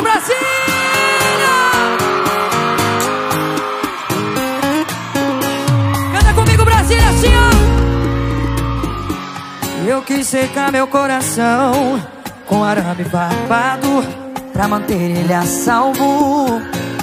Brasília! Canta comigo, Brasília, assim, ó. Eu quis secar meu coração com arame farpado pra manter ele a salvo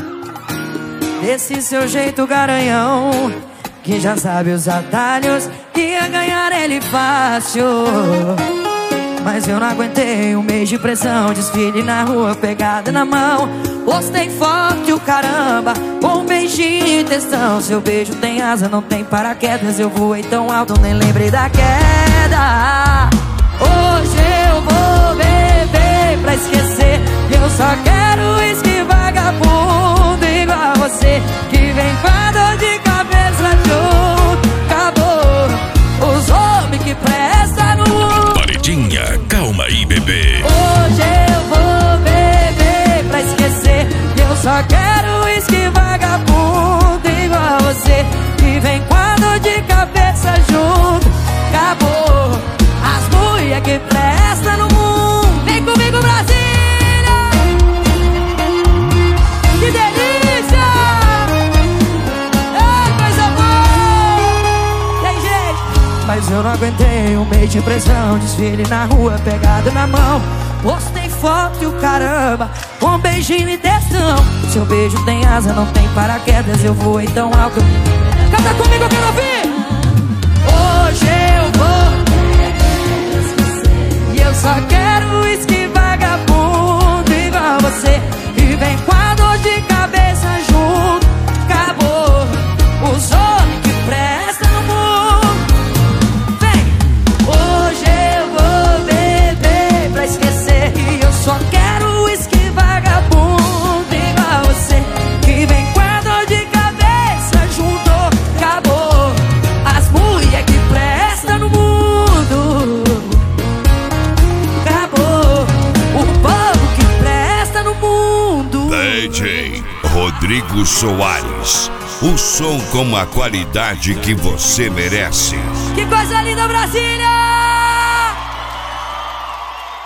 desse seu jeito garanhão, que já sabe os atalhos, que ia ganhar ele fácil. Mas eu não aguentei um mês de pressão, desfile na rua, pegada na mão. Postei forte o caramba, com um beijinho e textão. Seu beijo tem asa, não tem paraquedas. Eu voei tão alto, nem lembrei da queda. Hoje eu vou beber pra esquecer. Eu só quero uísque vagabundo igual a você, que vem com a dor de cabeça junto. Acabou os homens que prestam no mundo. Paredinha, calma aí, bebê. Hoje eu vou beber pra esquecer. Eu só quero uísque vagabundo igual a você, que vem com a dor de cabeça junto. Acabou as mulher que presta no mundo. Vem comigo, Brasília! Que delícia! É coisa boa! Tem jeito! Mas eu não aguentei um mês de pressão, desfile na rua, pegada na mão. Postei foto e o caramba, com um beijinho e textão. Seu beijo tem asa, não tem paraquedas. Eu voei tão alto. Canta comigo, eu quero ouvir! Hoje eu vou, e eu só quero uísque vagabundo igual a você, e vem com a dor de cabeça junto. Acabou os homens que prestam no mundo. Vem! Hoje eu vou beber pra esquecer, e eu só quero uísque vagabundo igual a você, que vem com a dor de cabeça junto. Acabou as mulher que prestam no mundo. Acabou o povo que presta no mundo. DJ Rodrigo Soares, o som com a qualidade que você merece. Que coisa linda, Brasília!